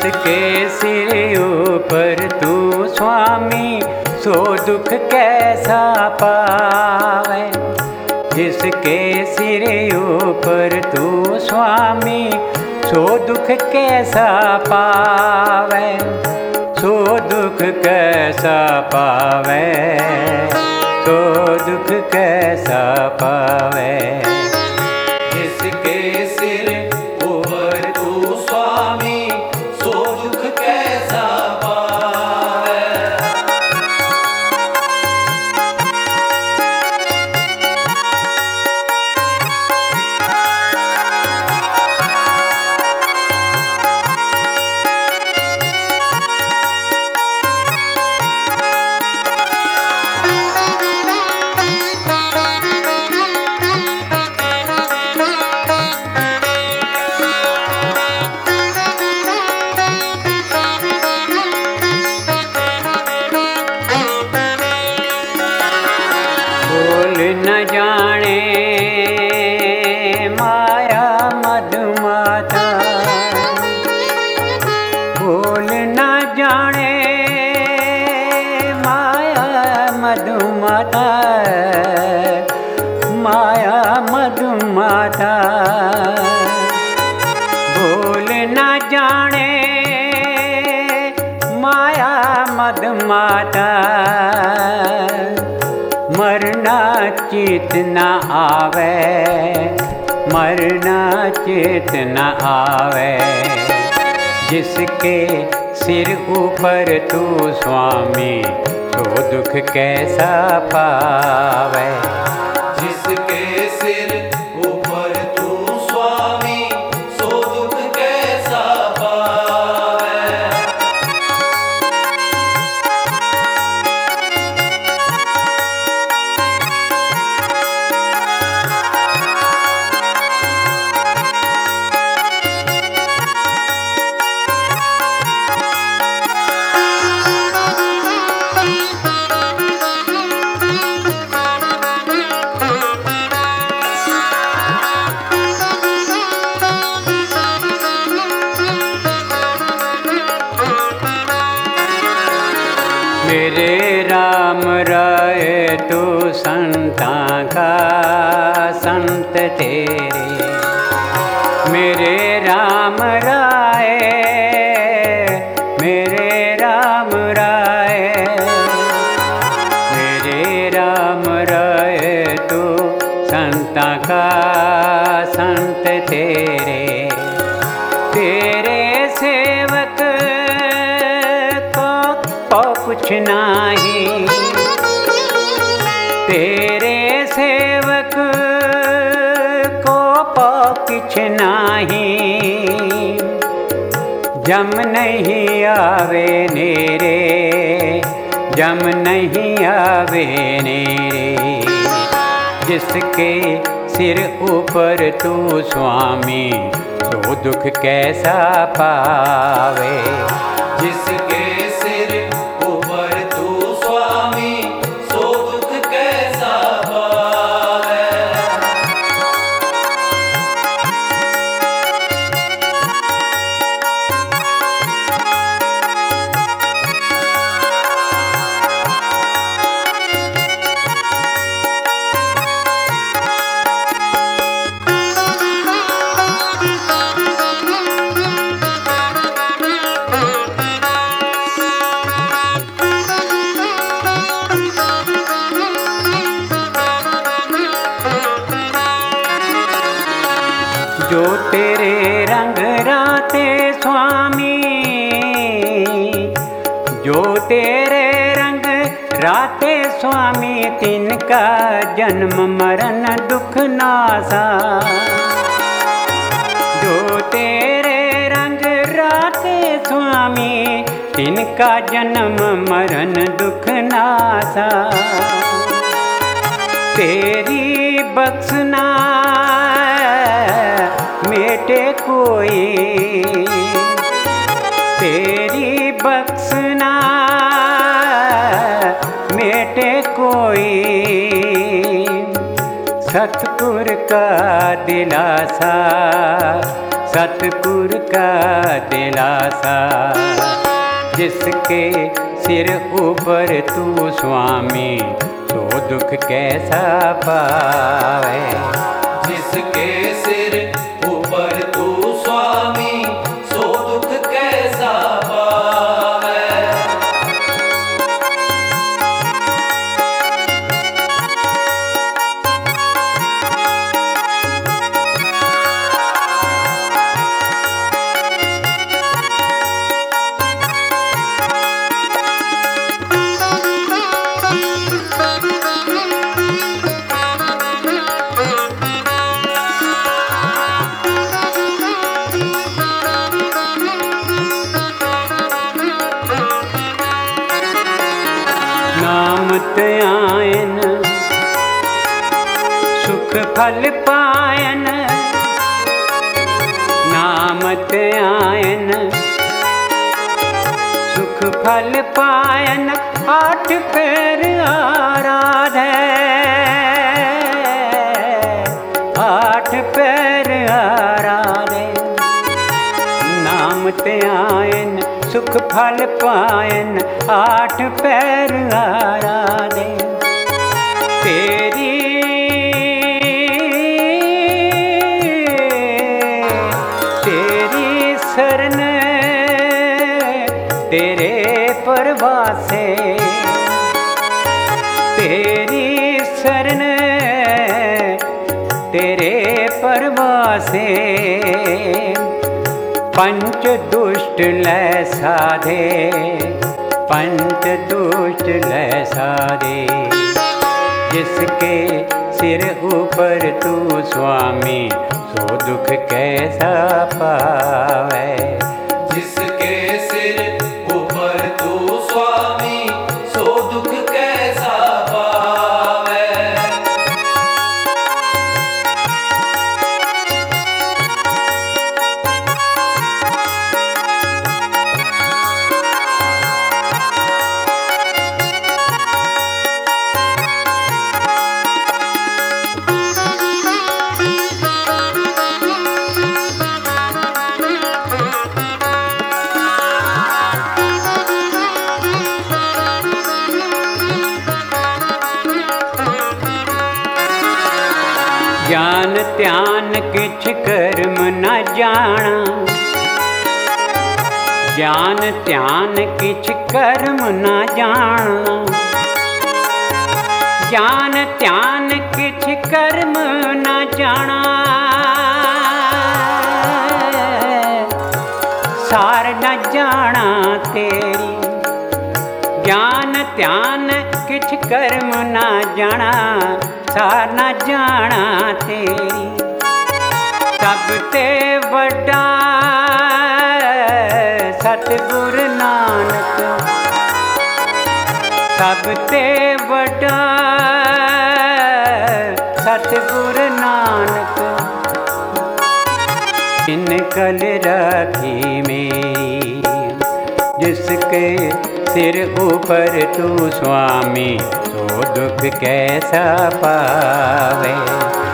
जिसके सिर ऊपर तू स्वामी सो दुख कैसा पावे। जिसके सिर ऊपर तू स्वामी सो दुख कैसा पावे। सो दुख कैसा पावे, सो दुख कैसा पावे। जिसके सिर ऊपर तू स्वामी सो दुख कैसा पावे। न जाने माया मधुमाता, भूल न जाने माया मधुमाता, माया मधुमाता। भूल न जाने माया मधुमाता। मरना चित न आवे, मरना चित न आवे। जिसके सिर ऊपर तू स्वामी सो दुख कैसा पावे। जिसके सिर ऊपर तू स्वामी सो दुख कैसा पावे। मेरे राम राय तू संतां का संत तेरे। मेरे राम राय, मेरे राम राय, मेरे राम राय तू संतां का संत तेरे। तेरे सेवक को कुछ नाही, तेरे सेवक को कुछ नाही। जम नहीं आवे नेरे, जम नहीं आवे नेरे। जिसके सिर ऊपर तू स्वामी सो दुख कैसा पावे। जिसके सिर ऊपर तू स्वामी सो दुख कैसा पावे। जो तेरे रंग राते स्वामी, जो तेरे रंग राते स्वामी। तिनका जन्म मरण दुख नासा। जो तेरे रंग राते स्वामी। तिनका जन्म मरण दुख नासा। तेरी बख्शना मेटे कोई, तेरी बख्शना मेटे कोई। सतपुर का दिलासा, सतगुर का दिलासा, जिसके सिर ऊपर तू स्वामी, तो दुख कैसा पावे। जिसके सिर ऊपर तू स्वामी, सो दुख कैसा पावे। नामत आयन सुख फल पायन, नामत आयन सुख फल पायन, आठ पैर आराधे, आठ पैर आराधे। नामत आयन सुख फल पायन, आठ पैर आराधे। तेरी तेरी शरण तेरे परवासे, तेरी शरण तेरे परवासे। पंच दुष्ट लै साधे, पंच दुष्ट लै साधे। जिसके सिर ऊपर तू स्वामी, सो दुख कैसा पावे। जिसके सिर ऊपर तू स्वामी, सो दुख कैसा पावे। ज्ञान ध्यान किछ कर्म न जाना, ज्ञान ध्यान किछ कर्म न जाना। ज्ञान ध्यान किछ कर्म न जाना, सार न जाना तेरी। ज्ञान ध्यान किछ कर्म न जाना, सार न जाना तेरी। सब ते बड़ा सतगुर नानक, सब ते बड़ा सतगुर नानक। इन कल राखी मेरी, जिसके सिर ऊपर तू स्वामी, तो दुख कैसा पावे।